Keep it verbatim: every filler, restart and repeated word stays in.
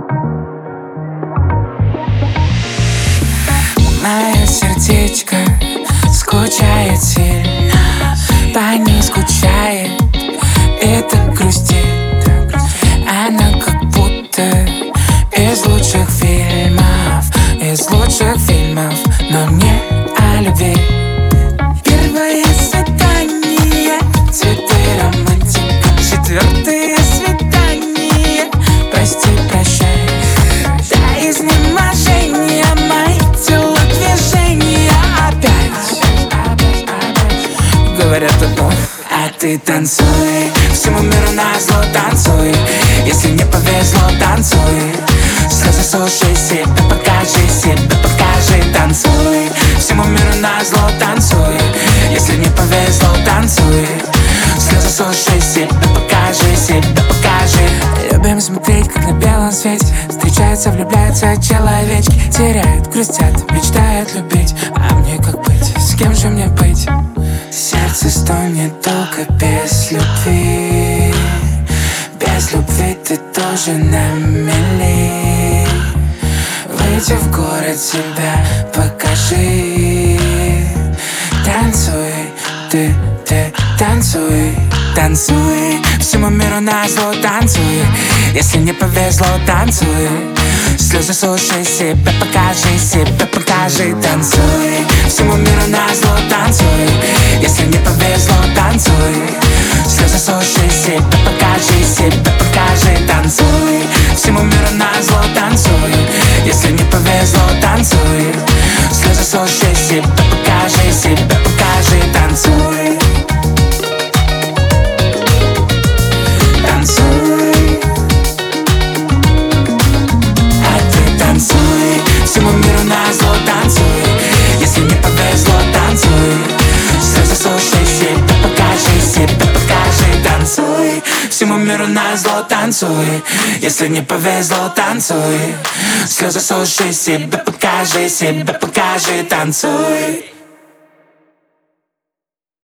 Мое сердечко скучает сильно, по ней скучает и так грустит. Она как будто из лучших фильмов, из лучших фильмов, но не о любви. Первое свидание, цветы романтика. Четвертое свидание, прости, прощай. Да изнеможения мои телодвижения опять говорят одно, а ты танцуй, всему миру назло танцуй. Если не повезло, танцуй, слезы суши себе, покажи себе, покажи. Танцуй, всему миру назло танцуй. Если не повезло, танцуй, слезы суши себе, покажи себе, покажи. Любим смотреть, как на белом свете встречаются, влюбляются человечки, теряют, грустят, мечтают любить. А мне как быть, с кем же мне быть? Сердце стонет только без любви. Без любви ты тоже на мели. Выйди в город, себя покажи. Танцуй, ты, ты, танцуй. Танцуй, всему миру назло танцуй. Если не повезло, танцуй, слезы суши себе, покажи себе, покажи. Танцуй, всему миру назло танцуй. Если не повезло, танцуй, слезы суши себе, покажи себе, покажи. Танцуй, всему миру назло танцуй. Если не повезло, танцуй, слезы суши себе, покажи себе, покажи. Танцуй, танцуй, а ты танцуй, всему миру назло танцуй. Если не повезло, танцуй, слезы суши себе, покажи себе, покажи. Танцуй, всему миру назло танцуй. Если не повезло, танцуй, слезы суши себе, покажи себе, покажи. Танцуй.